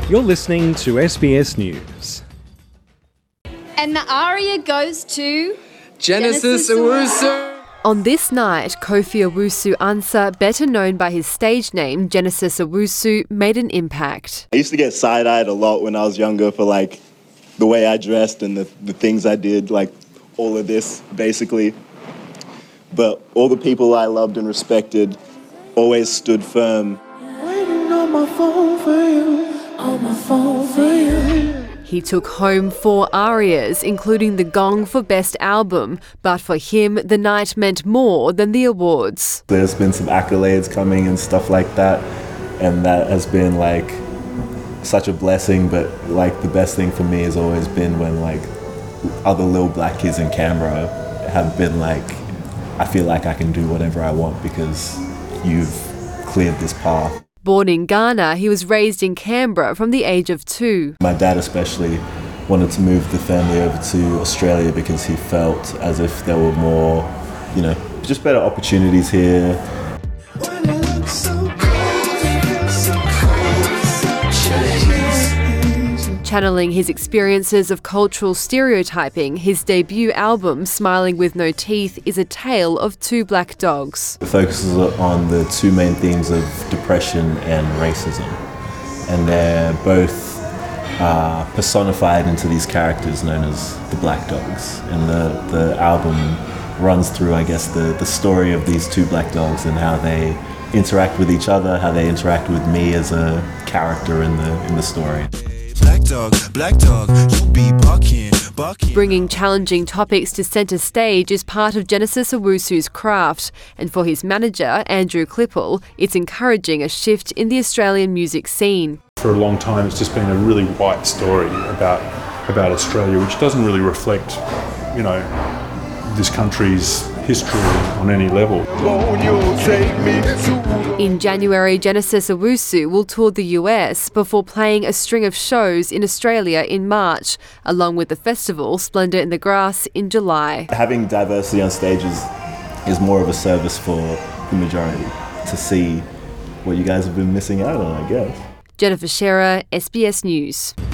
You're listening to SBS News. And the aria goes to Genesis Owusu. On this night, Kofi Owusu-Ansah, better known by his stage name Genesis Owusu, made an impact. I used to get side-eyed a lot when I was younger for the way I dressed and the things I did, all of this basically. But all the people I loved and respected always stood firm. Waiting on my phone for you, on my phone for you. He took home 4 arias, including the Gong for Best Album, but for him, the night meant more than the awards. There's been some accolades coming and stuff like that, and that has been such a blessing, but the best thing for me has always been when other little black kids in Canberra have been I feel like I can do whatever I want because you've cleared this path. Born in Ghana, he was raised in Canberra from the age of 2. My dad especially wanted to move the family over to Australia because he felt as if there were more, just better opportunities here. Channeling his experiences of cultural stereotyping, his debut album, Smiling with No Teeth, is a tale of 2 black dogs. It focuses on the 2 main themes of depression and racism. And they're both personified into these characters known as the Black Dogs. And the album runs through, the story of these 2 black dogs and how they interact with each other, how they interact with me as a character in the story. Black dog, you be barking. Bringing challenging topics to centre stage is part of Genesis Owusu's craft, and for his manager, Andrew Klippel, it's encouraging a shift in the Australian music scene. For a long time, it's just been a really white story about Australia, which doesn't really reflect, this country's history on any level. In January, Genesis Owusu will tour the US before playing a string of shows in Australia in March, along with the festival Splendour in the Grass in July. Having diversity on stages is more of a service for the majority to see what you guys have been missing out on, I guess. Jennifer Shearer, SBS News.